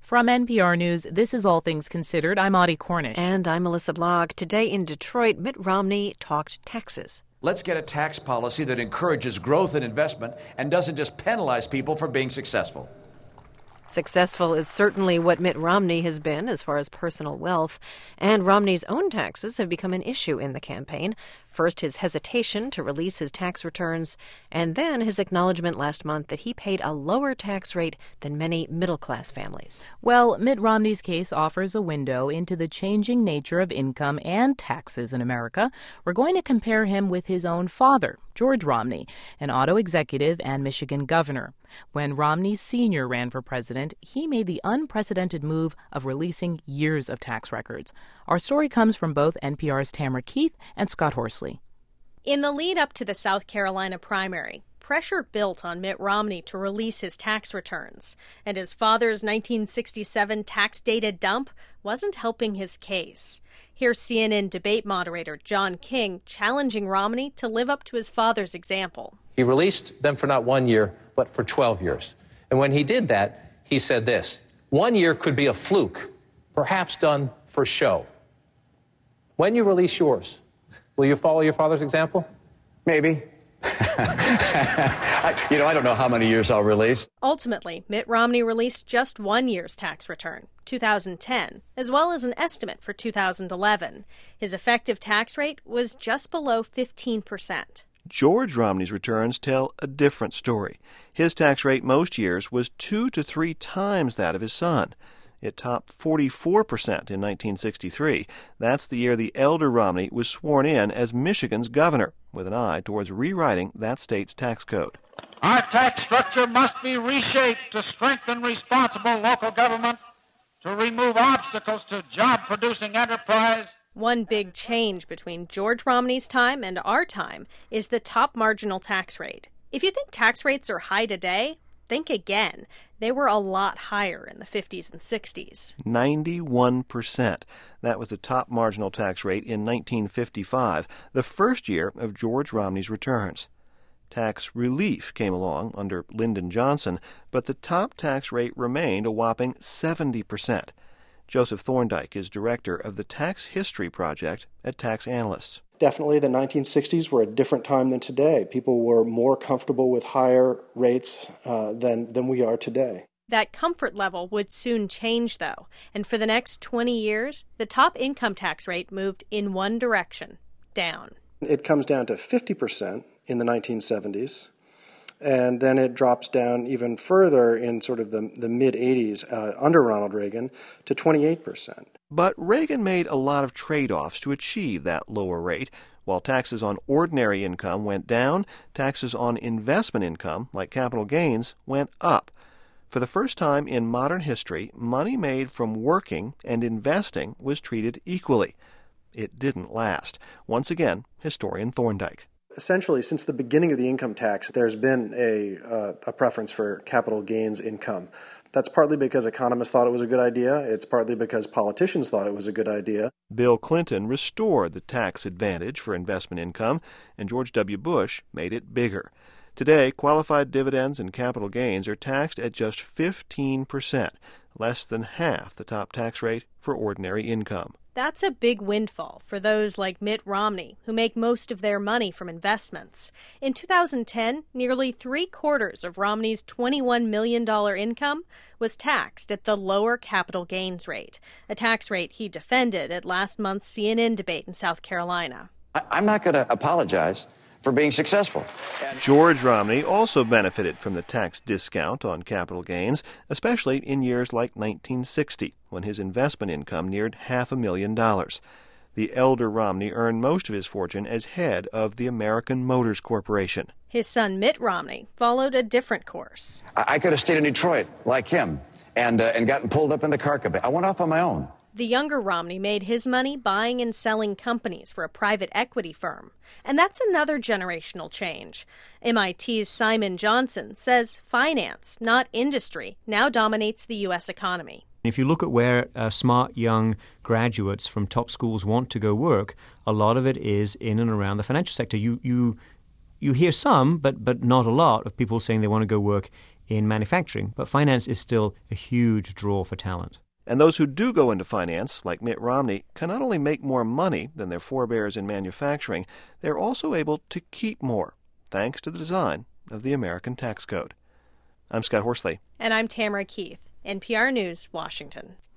From NPR News, this is All Things Considered. I'm Audie Cornish. And I'm Melissa Blogg. Today in Detroit, Mitt Romney talked taxes. Let's get a tax policy that encourages growth and investment and doesn't just penalize people for being successful. Successful is certainly what Mitt Romney has been as far as personal wealth, and Romney's own taxes have become an issue in the campaign. First, his hesitation to release his tax returns, and then his acknowledgement last month that he paid a lower tax rate than many middle-class families. Well, Mitt Romney's case offers a window into the changing nature of income and taxes in America. We're going to compare him with his own father, George Romney, an auto executive and Michigan governor. When Romney Sr. ran for president, he made the unprecedented move of releasing years of tax records. Our story comes from both NPR's Tamara Keith and Scott Horsley. In the lead up to the South Carolina primary, pressure built on Mitt Romney to release his tax returns, and his father's 1967 tax data dump wasn't helping his case. Here's CNN debate moderator John King challenging Romney to live up to his father's example. He released them for not 1 year, but for 12 years. And when he did that, he said this: 1 year could be a fluke, perhaps done for show. When you release yours, will you follow your father's example? Maybe. I don't know how many years I'll release. Ultimately, Mitt Romney released just 1 year's tax return, 2010, as well as an estimate for 2011. His effective tax rate was just below 15%. George Romney's returns tell a different story. His tax rate most years was 2 to 3 times that of his son. It topped 44% in 1963. That's the year the elder Romney was sworn in as Michigan's governor, with an eye towards rewriting that state's tax code. Our tax structure must be reshaped to strengthen responsible local government, to remove obstacles to job-producing enterprise. One big change between George Romney's time and our time is the top marginal tax rate. If you think tax rates are high today, think again. They were a lot higher in the 50s and 60s. 91%. That was the top marginal tax rate in 1955, the first year of George Romney's returns. Tax relief came along under Lyndon Johnson, but the top tax rate remained a whopping 70%. Joseph Thorndike is director of the Tax History Project at Tax Analysts. Definitely the 1960s were a different time than today. People were more comfortable with higher rates than we are today. That comfort level would soon change, though. And for the next 20 years, the top income tax rate moved in one direction, down. It comes down to 50% in the 1970s. And then it drops down even further in sort of the mid-'80s under Ronald Reagan to 28%. But Reagan made a lot of trade-offs to achieve that lower rate. While taxes on ordinary income went down, taxes on investment income, like capital gains, went up. For the first time in modern history, money made from working and investing was treated equally. It didn't last. Once again, historian Thorndike. Essentially, since the beginning of the income tax, there's been a preference for capital gains income. That's partly because economists thought it was a good idea. It's partly because politicians thought it was a good idea. Bill Clinton restored the tax advantage for investment income, and George W. Bush made it bigger. Today, qualified dividends and capital gains are taxed at just 15%, less than half the top tax rate for ordinary income. That's a big windfall for those like Mitt Romney, who make most of their money from investments. In 2010, nearly 3/4 of Romney's $21 million income was taxed at the lower capital gains rate, a tax rate he defended at last month's CNN debate in South Carolina. I'm not going to apologize for being successful. George Romney also benefited from the tax discount on capital gains, especially in years like 1960, when his investment income neared $500,000. The elder Romney earned most of his fortune as head of the American Motors Corporation. His son Mitt Romney followed a different course. I could have stayed in Detroit like him and gotten pulled up in the car caboose. I went off on my own. The younger Romney made his money buying and selling companies for a private equity firm. And that's another generational change. MIT's Simon Johnson says finance, not industry, now dominates the U.S. economy. If you look at where smart young graduates from top schools want to go work, a lot of it is in and around the financial sector. You hear some, but not a lot, of people saying they want to go work in manufacturing, but finance is still a huge draw for talent. And those who do go into finance, like Mitt Romney, can not only make more money than their forebears in manufacturing, they're also able to keep more, thanks to the design of the American tax code. I'm Scott Horsley. And I'm Tamara Keith, NPR News, Washington.